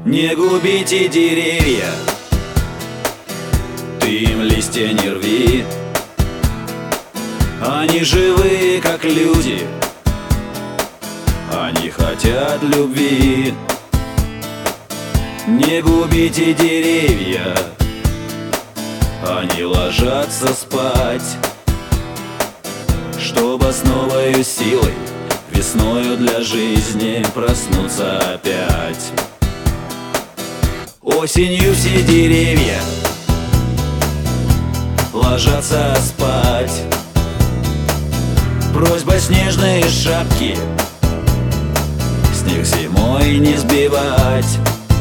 Не губите деревья, ты им листья не рви. Они живые, как люди, они хотят любви. Не губите деревья, они ложатся спать, чтобы с новою силой весною для жизни проснуться опять. Осенью все деревья ложатся спать. Просьба снежные шапки с них зимой не сбивать.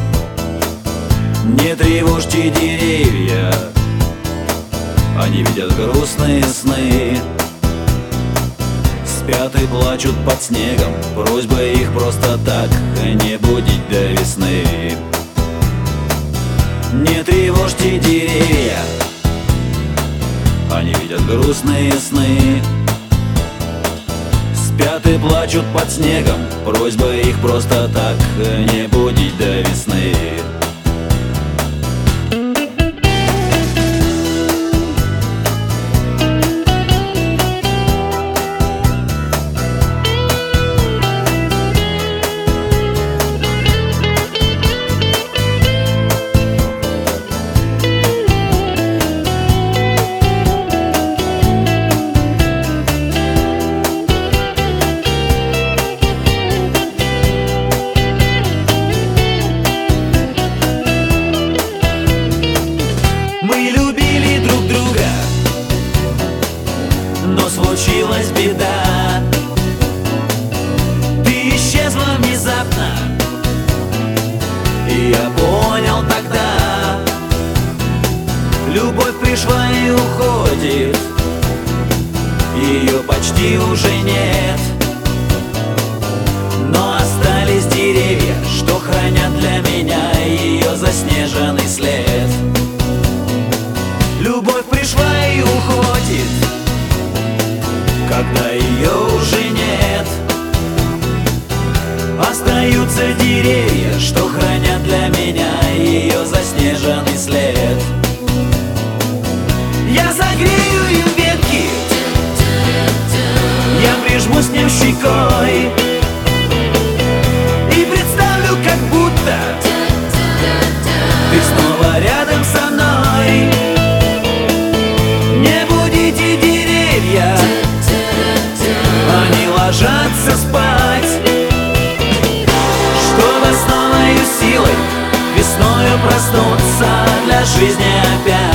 Не тревожьте деревья, они видят грустные сны. Спят и плачут под снегом, просьба их просто так не будить до весны. Не тревожьте деревья, они видят грустные сны. Спят и плачут под снегом, просьба их просто так не будить до весны. Но случилась беда, ты исчезла внезапно, и я понял тогда: любовь пришла и уходит, ее почти уже нет. Но остались деревья, что хранят для меня ее заснеженный след. Любовь пришла и уходит, когда ее уже нет. Остаются деревья, что хранят для меня ее заснеженный след. Я согрею им ветки, я прижмусь к ним щекой и представлю, как будто ты снова рядом со мной. Не будите деревья, они ложатся спать, чтобы с новою силой весною проснуться для жизни опять.